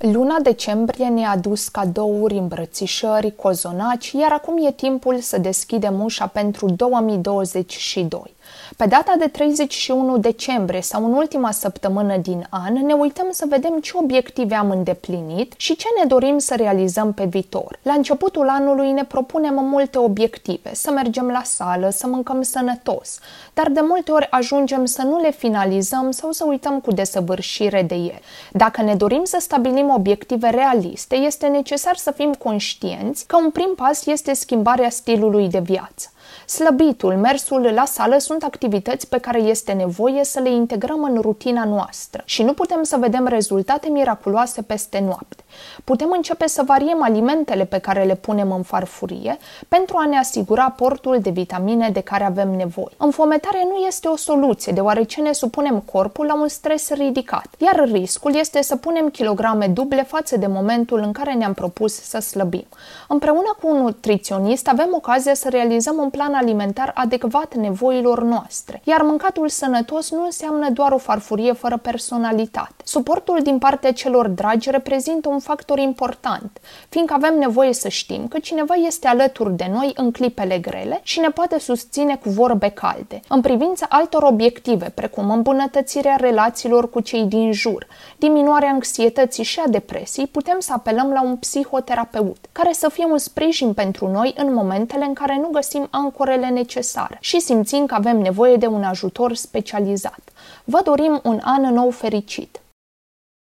Luna decembrie ne-a adus cadouri, îmbrățișări, cozonaci, iar acum e timpul să deschidem ușa pentru 2022. Pe data de 31 decembrie sau în ultima săptămână din an ne uităm să vedem ce obiective am îndeplinit și ce ne dorim să realizăm pe viitor. La începutul anului ne propunem multe obiective, să mergem la sală, să mâncăm sănătos, dar de multe ori ajungem să nu le finalizăm sau să uităm cu desăvârșire de ele. Dacă ne dorim să stabilim obiective realiste, este necesar să fim conștienți că un prim pas este schimbarea stilului de viață. Slăbitul, mersul la sală sunt activități pe care este nevoie să le integrăm în rutina noastră și nu putem să vedem rezultate miraculoase peste noapte. Putem începe să variem alimentele pe care le punem în farfurie pentru a ne asigura aportul de vitamine de care avem nevoie. Înfometarea nu este o soluție, deoarece ne supunem corpul la un stres ridicat, iar riscul este să punem kilograme duble față de momentul în care ne-am propus să slăbim. Împreună cu un nutriționist avem ocazia să realizăm un plan alimentar adecvat nevoilor noastre, iar mâncatul sănătos nu înseamnă doar o farfurie fără personalitate. Suportul din partea celor dragi reprezintă un factor important, fiindcă avem nevoie să știm că cineva este alături de noi în clipele grele și ne poate susține cu vorbe calde. În privința altor obiective, precum îmbunătățirea relațiilor cu cei din jur, diminuarea anxietății și a depresiei, putem să apelăm la un psihoterapeut, care să fie un sprijin pentru noi în momentele în care nu găsim ancorele necesare și simțim că avem nevoie de un ajutor specializat. Vă dorim un an nou fericit!